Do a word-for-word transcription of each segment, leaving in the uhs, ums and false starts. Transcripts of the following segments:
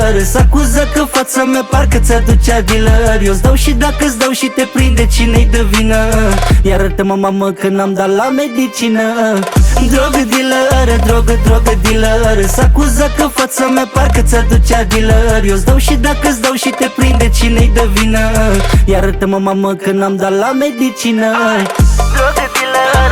dealer. S-acuză că fața mea parcă ți-aducea dealer. Eu-ți dau și dacă-ți dau și te prinde, cine-i de vină? Iartă-mă, mamă, că n-am dat la medicină. Drogă dealer, drogă, drogă dealer. S-acuză că fața mea parcă ți-aducea dealer. Eu-ți dau și dacă-ți dau și te prinde, cine-i de vină? Iartă-mă, mamă, că n-am dat la medicină. Drogă dealer,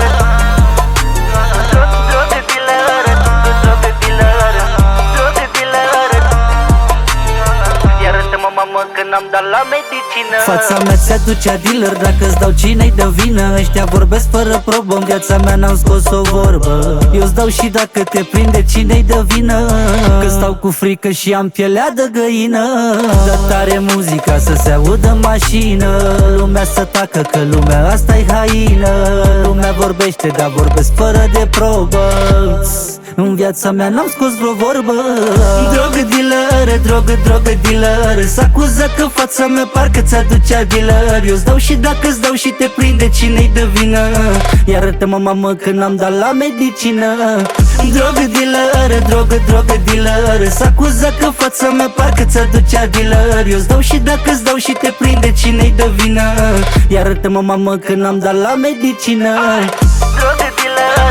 drogă dealer, drogă dealer, drogă dealer. Iartă-mă, mamă, că n-am dat la medicină. Fața mea ți-aducea dealer, dacă-ți dau, cine-i de vină? Ăștia vorbesc fără probă, în viața mea n-am scos o vorbă. Eu-ți dau și dacă te prinde, cine-i de vină? Că stau cu frică și am pielea de găină. Dă tare muzica să se audă în mașină. Lumea să tacă că lumea asta-i haină. Lumea vorbește, dar vorbesc fără de probă. În viața mea n-am scos vreo vorbă. Drogă dealer, drogă, drogă dealer. S-acuză că fața mea parcă ți-aducea dealer. Eu-ți dau și dacă-ți dau și te prinde, cine-i de vină? Iartă-mă, mamă, că n-am dat la medicină. Drogă dealer, drogă, drogă dealer. S-acuză că fața mea parcă ți-aducea dealer. Eu-ți dau și dacă-ți dau și te prinde, cine-i de vină? Iartă-mă, mamă, că n-am dat la medicină. Drogă dealer,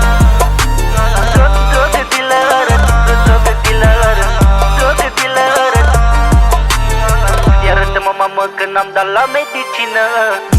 drogă dealer, drogă dealer, drogă dealer. Iartă-mă, mamă, că n-am dat la medicină.